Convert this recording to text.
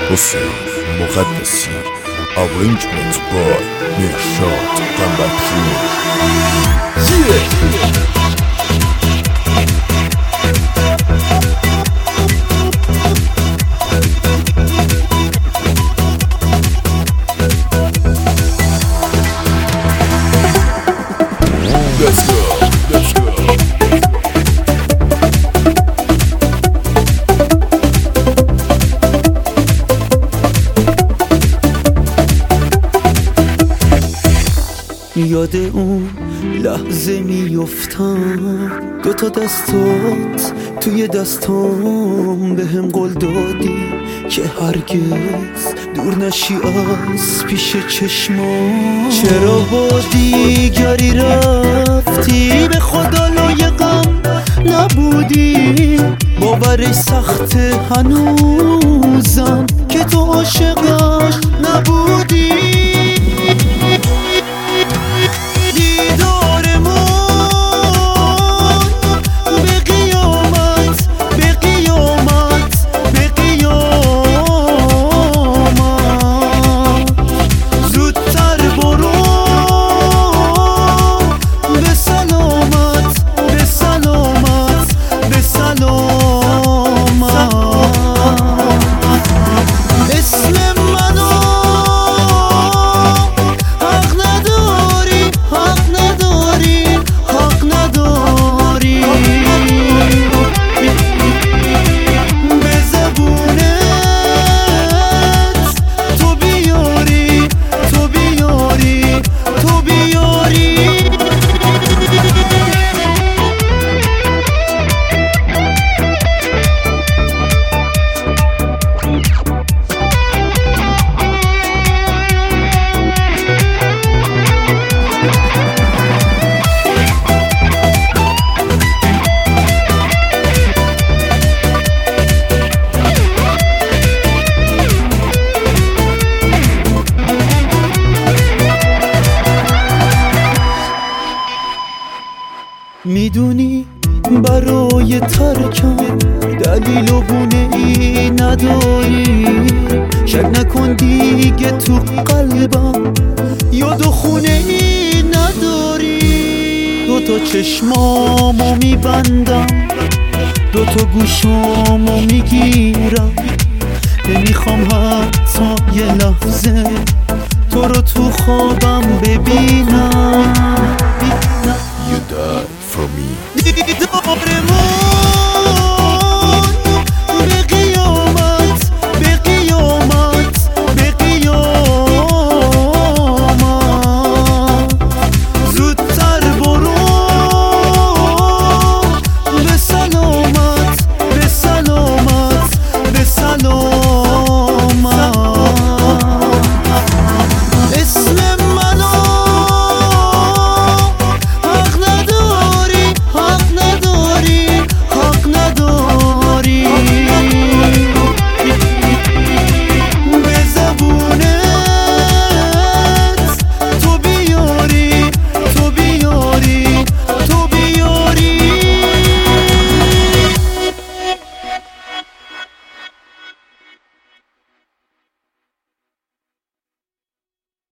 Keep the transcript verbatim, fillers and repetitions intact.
حسین مقدسی. Arrangement by Mirshad Qambarpur. Yeah. Let's go, let's go. یاد اون لحظه میفتم، دوتا دستات توی دستام به هم قول دادی که هرگز دور نشی از پیش چشمام. چرا با دیگری رفتی؟ به خدا لایقم نبودی. باورش سخته هنوزم که تو عاشقش نبودی. میدونی برای ترکم دلیل و گونه ای نداری. شک نکن دیگه تو قلبم یاد و خونه ای نداری. دو تا چشمامو میبندم، دو تا گوشامو میگیرم. نمیخوام حتی یه لحظه تو رو تو خوابم ببینم. You died for me. دیدارمون